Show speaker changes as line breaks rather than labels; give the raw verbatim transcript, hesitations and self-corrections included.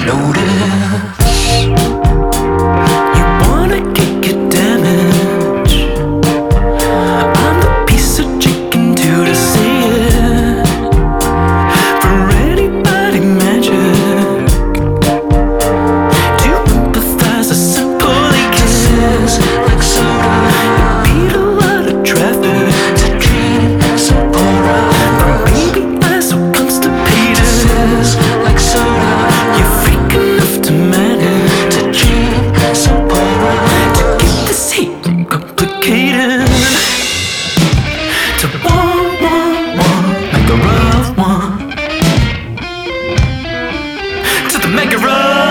notice. You wanna kick it damage. I'm the piece of chicken too to see it. For anybody magic to empathize a simply kiss like soda. You beat a lot of traffic to drink some pora. From baby eyes so constipated like soda. You're freak enough to manage to drink some pora. To get this heat from complicated to one, one, one, like a rough one. To the mega rough.